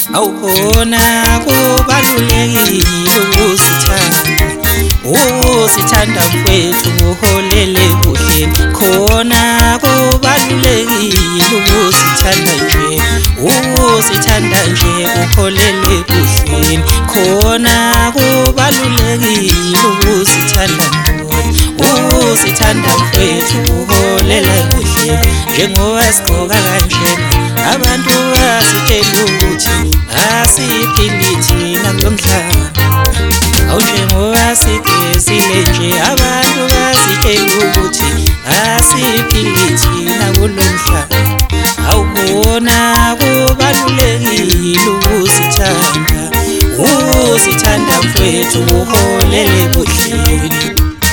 awukhona kubalulekile ukuzithanda mfowethu uholele kuhle khona kubalulekile ukuzithanda nje uholele kuhle khona kubalulekile ukuzithanda mfowethu uholele kuhle njengoba sigqoka kanjena abantu basitshela ukuthi asiphili thina kulo mhlaba awunjengoba sigezile nje abantu basitshela ukuthi asiphili thina kulo mhlaba awubona kubalulekile ukuzithanda mfowethu uholele kuhleni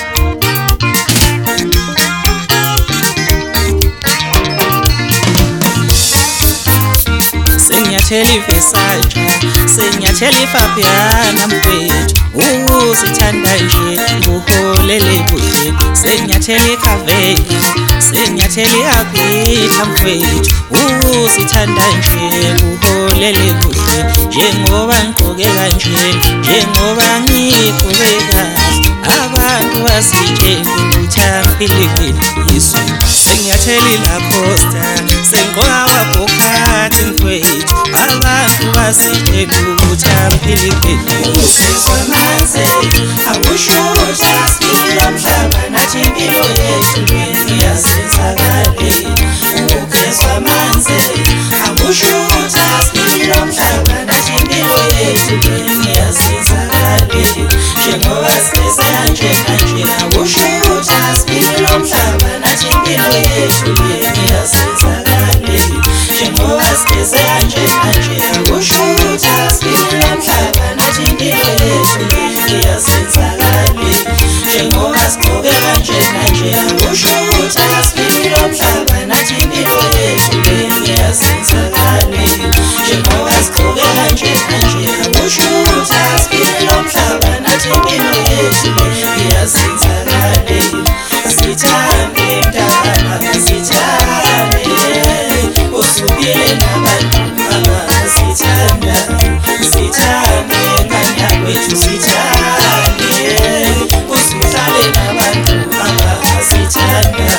sengiyathela iVersace sengiyathela iFabiana mfowethu ukuzithanda nje uholele kuhle sengiyathela iCavella sengiyathela iHabita mfowethu ukuzithanda nje uholele kuhle njengoba ngigqoke kanje njengoba ngigqoke kahle abantu basitshela ukuthi angiphilile Yesu sengiyathela iLacoste sengigqoka kwaBocati mfowethu abantu basitshela ukuthi angiphilile Usizwa manze akusho ukuthi asiphila mhlaba nathi impilo yethu iyasenzakale ukuzwa manze akusho ukuthi asiphila mhlaba nathi impilo yethu iyasenzakale njengoba sigeze kanje akusho ukuthi asiphila mhlaba nathi impilo yethu iyasenzakale njengoba sigeze kanje akusho ukuthi asiphila mhlaba nathi impilo yethu iyasenzakale njengoba sigqoke kanje akusho ukuthi asiphila mhlaba nathi impilo yethu iyasenzakale njengoba sigqoke kanje akusho ukuthi asiphila mhlaba nathi impilo yethu iyasenzakale sithambe mntana sithambe usubile nabantu abasithanda sithambe kanya kwethu sithambe usuhlale nabantu abasithanda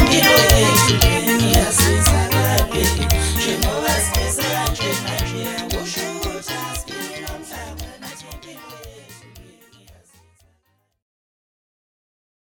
Yeah.